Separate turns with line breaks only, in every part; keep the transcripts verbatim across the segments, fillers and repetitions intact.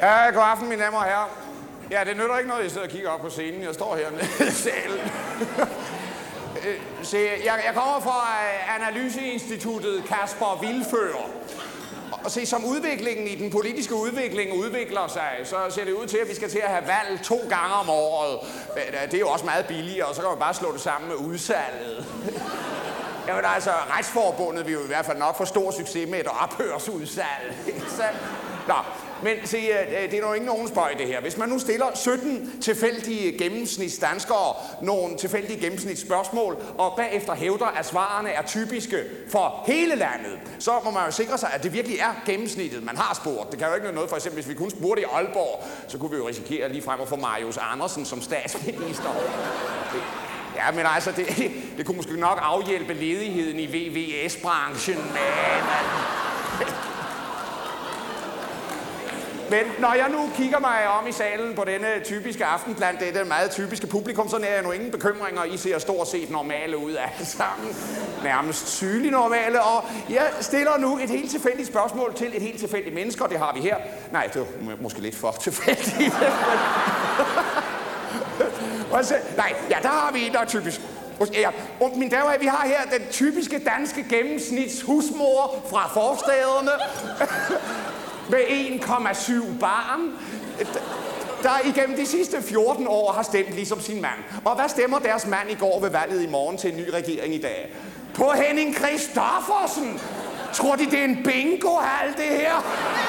Ja, god aften, mine damer og herrer. Ja, det nytter ikke noget, jeg sidder og kigger op på scenen. Jeg står hernede i salen. Se, jeg, jeg kommer fra analyseinstituttet Kasper Vilfører. Og se, som udviklingen i den politiske udvikling udvikler sig, så ser det ud til, at vi skal til at have valg to gange om året. Det er jo også meget billigere, og så kan man bare slå det sammen med udsalget. Jamen altså, Retsforbundet vil jo i hvert fald nok få stor succes med et ophørsudsalg. Nå, men se, det er jo ikke nogen spøj det her. Hvis man nu stiller sytten tilfældige gennemsnitsdanskere nogle tilfældige gennemsnitsspørgsmål, og bagefter hævder, at svarene er typiske for hele landet, så må man jo sikre sig, at det virkelig er gennemsnittet, man har spurgt. Det kan jo ikke noget, for eksempel hvis vi kun spurgte i Aalborg, så kunne vi jo risikere lige frem at få Marius Andersen som statsminister. Det, ja, men altså, det, det, det kunne måske nok afhjælpe ledigheden i V V S-branchen, men... Men når jeg nu kigger mig om i salen på denne typiske aften blandt dette meget typiske publikum, så er jeg nu ingen bekymringer. I ser stort set normale ud alle sammen. Nærmest sygeligt normale. Og jeg stiller nu et helt tilfældigt spørgsmål til et helt tilfældigt menneske, og det har vi her. Nej, det er måske lidt for tilfældigt. Nej, ja, der har vi en, der er typisk. Ja, og mine damer, vi har her den typiske danske gennemsnitshusmor fra forstæderne. Med en komma syv barn, der igennem de sidste fjorten år har stemt ligesom sin mand. Og hvad stemmer deres mand i går ved valget i morgen til en ny regering i dag? På Henning Christoffersen! Tror de, det er en bingo-hal, det her?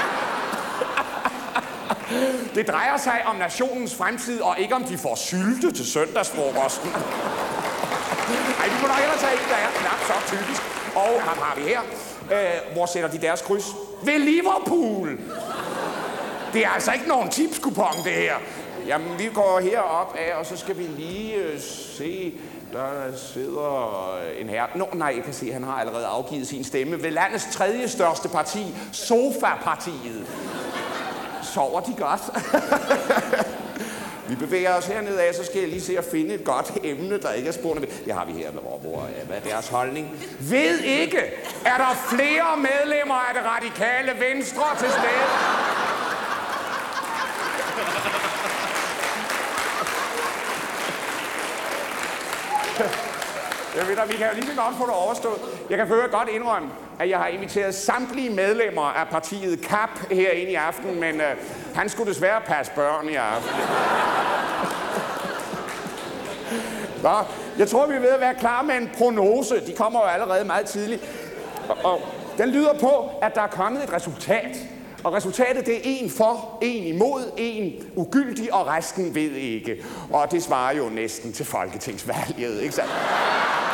Det drejer sig om nationens fremtid, og ikke om de får sylte til søndagsfrokosten. Ej, vi må nok ellers have en, der er knap så typisk. Og ham har vi her. Øh, hvor sætter de deres kryds? Ved Liverpool! Det er altså ikke nogen tipskupon, det her. Jamen, vi går herop af, og så skal vi lige øh, se... Der sidder en herre... Nå, nej, jeg kan se, han har allerede afgivet sin stemme ved landets tredje største parti, Sofa-partiet. Sover de godt? Vi bevæger os hernede af, så skal jeg lige se at finde et godt emne, der ikke er spurgt ved. Det har vi her, hvor, hvor hvad er deres holdning? Ved ikke, er der flere medlemmer af det radikale Venstre til stede? Jeg ved da, vi kan jo lige så godt få det overstået. Jeg kan føre godt indrømme, at jeg har inviteret samtlige medlemmer af partiet K A P herinde i aften, men øh, han skulle desværre passe børn i aften. Nå, jeg tror, vi er ved at være klar med en prognose. De kommer jo allerede meget tidligt. Og, og den lyder på, at der er kommet et resultat. Og resultatet, det er en for, en imod, en ugyldig, og resten ved ikke. Og det svarer jo næsten til folketingsvalget, ikke sandt?